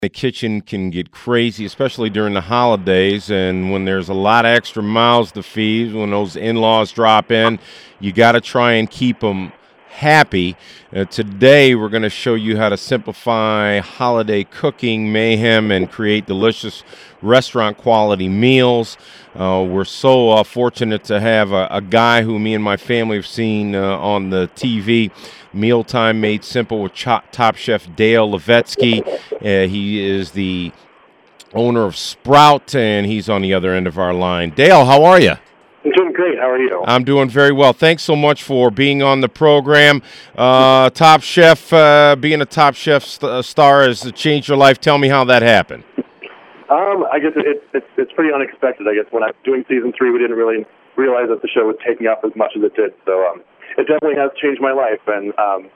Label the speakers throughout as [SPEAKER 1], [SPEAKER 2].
[SPEAKER 1] The kitchen can get crazy, especially during the holidays, and when there's a lot of extra mouths to feed, when those in-laws drop in, you got to try and keep them happy. Today, we're going to show you how to simplify holiday cooking mayhem and create delicious restaurant-quality meals. We're so fortunate to have a guy who me and my family have seen on the TV, Mealtime Made Simple, with Top Chef Dale Levetsky. He is the owner of Sprout, and he's on the other end of our line. Dale, how are you?
[SPEAKER 2] I'm doing great. How are you?
[SPEAKER 1] I'm doing very well. Thanks so much for being on the program. Top Chef, being a Top Chef star has changed your life. Tell me how that happened.
[SPEAKER 2] I guess it's pretty unexpected. I guess when I was doing season 3, we didn't really realize that the show was taking off as much as it did. So it definitely has changed my life, and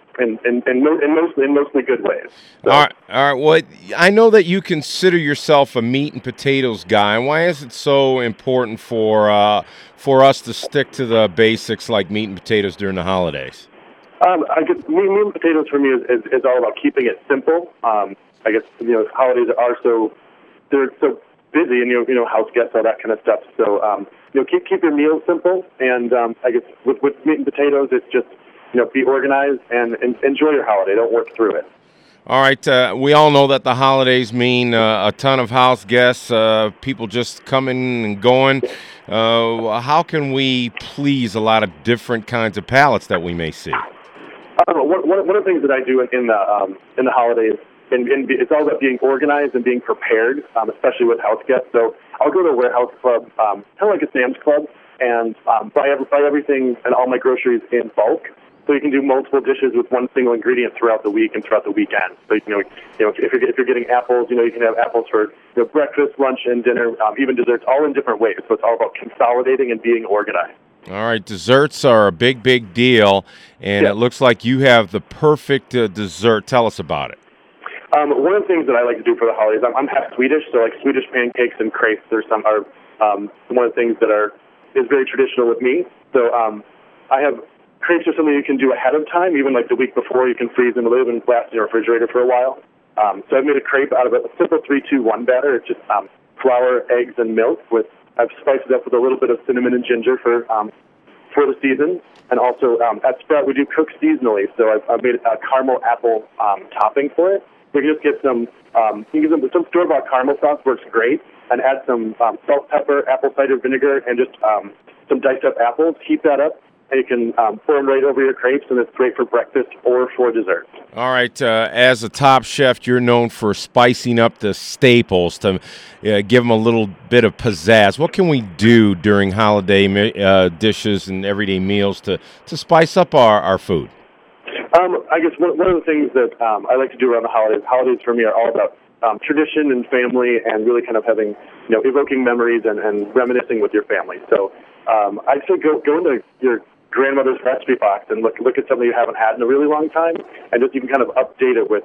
[SPEAKER 2] in mostly good ways. So.
[SPEAKER 1] All right. Well, I know that you consider yourself a meat and potatoes guy. Why is it so important for us to stick to the basics like meat and potatoes during the holidays?
[SPEAKER 2] I guess meat and potatoes for me is all about keeping it simple. I guess holidays are they're so busy, and house guests, all that kind of stuff. So keep your meals simple, and I guess with meat and potatoes, it's just be organized and enjoy your holiday. Don't work through it.
[SPEAKER 1] All right. We all know that the holidays mean a ton of house guests, people just coming and going. How can we please a lot of different kinds of palates that we may see?
[SPEAKER 2] One of the things that I do in the holidays, and it's all about being organized and being prepared, especially with house guests. So I'll go to a warehouse club, kind of like a Sam's Club, and buy everything and all my groceries in bulk. So you can do multiple dishes with one single ingredient throughout the week and throughout the weekend. So if you're getting apples, you can have apples for breakfast, lunch, and dinner, even desserts, all in different ways. So it's all about consolidating and being organized.
[SPEAKER 1] All right, desserts are a big deal, and It looks like you have the perfect dessert. Tell us about it.
[SPEAKER 2] One of the things that I like to do for the holidays, I'm half Swedish, so like Swedish pancakes and crepes are one of the things that is very traditional with me. So I have crepes are something you can do ahead of time, even like the week before. You can freeze them a little bit and last in your refrigerator for a while. So I've made a crepe out of a simple 3-2-1 batter. It's just flour, eggs, and milk. I've spiced it up with a little bit of cinnamon and ginger for the season. And also at Sprout we do cook seasonally, so I've made a caramel apple topping for it. So you can just get some store-bought caramel sauce, works great, and add some salt, pepper, apple cider vinegar, and just some diced up apples. Heat that up, and you can pour them right over your crepes, and it's great for breakfast or for dessert.
[SPEAKER 1] All right. As a Top Chef, you're known for spicing up the staples to give them a little bit of pizzazz. What can we do during holiday dishes and everyday meals to spice up our food?
[SPEAKER 2] I guess one of the things that I like to do around the holidays for me are all about tradition and family, and really kind of having, evoking memories and reminiscing with your family. So I'd say go into your grandmother's recipe box and look at something you haven't had in a really long time, and just you can kind of update it with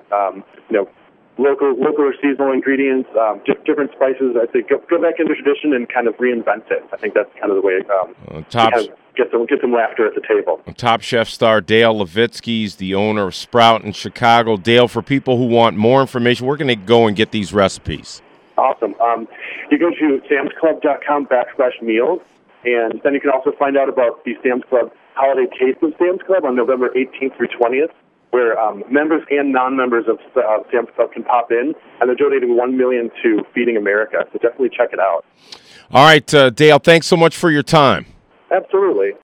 [SPEAKER 2] local or seasonal ingredients, just different spices. I think go back into tradition and kind of reinvent it. I think that's kind of the way get some laughter at the table.
[SPEAKER 1] Top Chef star Dale Levetsky is the owner of Sprout in Chicago. Dale, for people who want more information, where can they go and get these recipes?
[SPEAKER 2] Awesome. You go to samsclub.com/meals, and then you can also find out about the Sam's Club Holiday Taste of Sam's Club on November 18th through 20th, where members and non-members of Sam's Club can pop in, and they're donating $1 million to Feeding America. So definitely check it out.
[SPEAKER 1] All right, Dale, thanks so much for your time.
[SPEAKER 2] Absolutely.